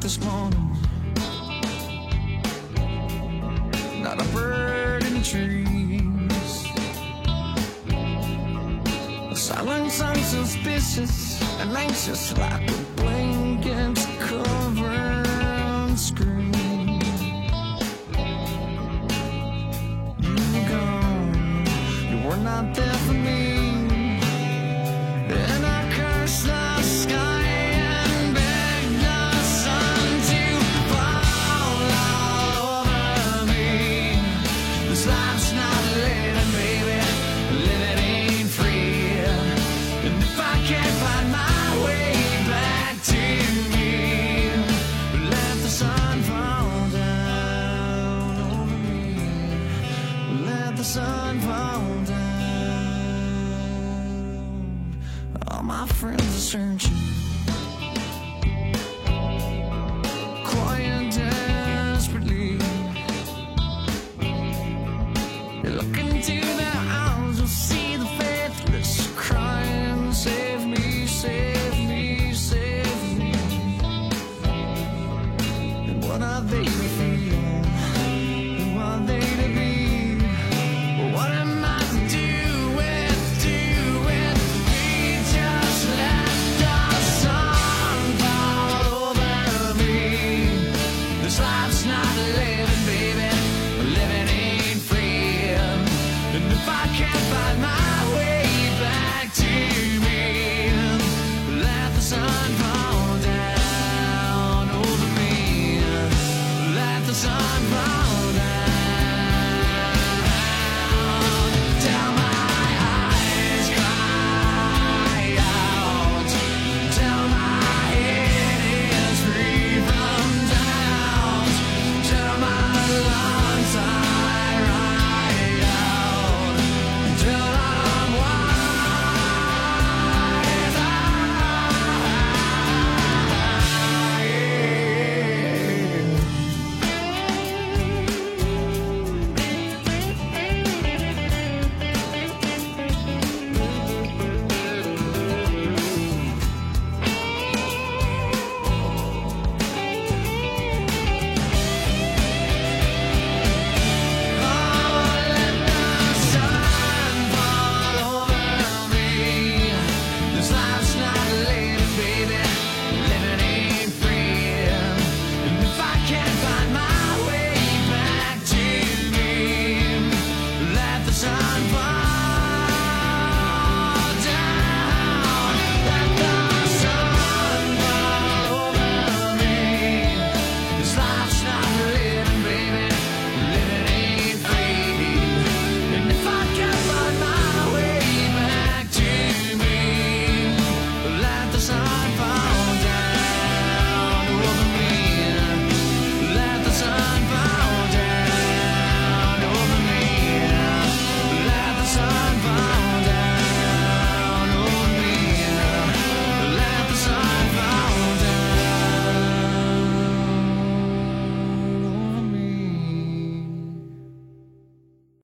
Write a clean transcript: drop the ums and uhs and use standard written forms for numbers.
this morning. Not a bird in the trees. The silence unsuspicious and anxious, like a blanket covering screen. You were gone, you were not there for me. And I cursed the sky and begged the sun to fall over me. This life's not living, baby, living ain't free. And if I can't find my way back to me, let the sun fall down over me. Let the sun fall down. All my friends are searching.